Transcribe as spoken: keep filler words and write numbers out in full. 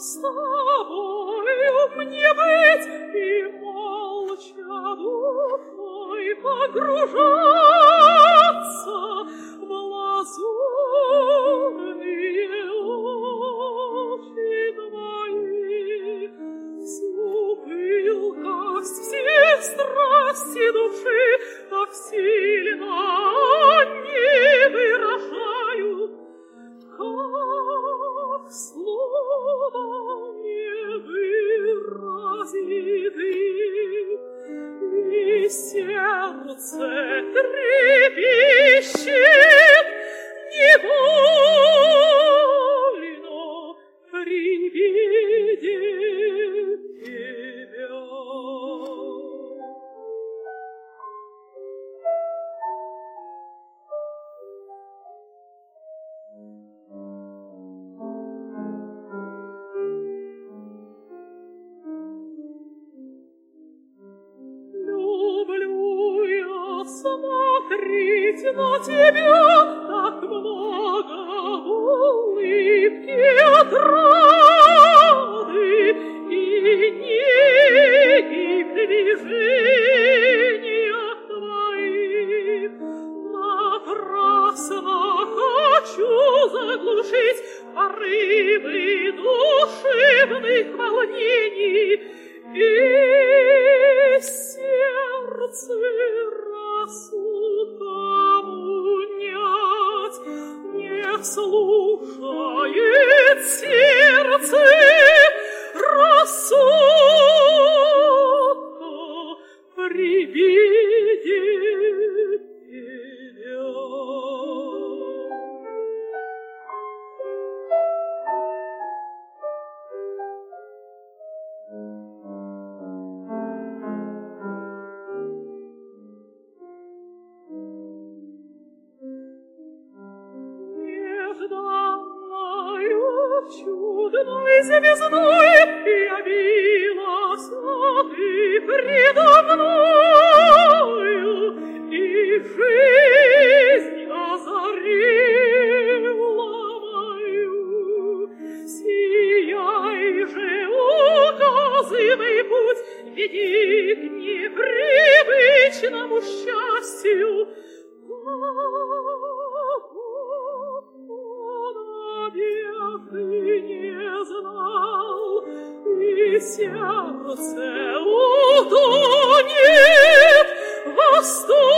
с тобою мне быть и молча душой погружаться в лазурные очи твои. Всю пылкость, все страсти души так сильно они выражают, как слово не выразит их, и сердце трепещет невольно при виде тебя. Смотреть на тебя так много улыбки отрады и неги в движениях твоих. Напрасно хочу заглушить порывы душевных волнений и сердце рассудком унять. Не слушает сердце рассудка при виде тебя. Чудной звездой явилась ты предо мною, и жизнь озарила мою. Сияй же, указывай путь, веди к непривычному счастью. Ты не знал, и сердце утонет в восторге.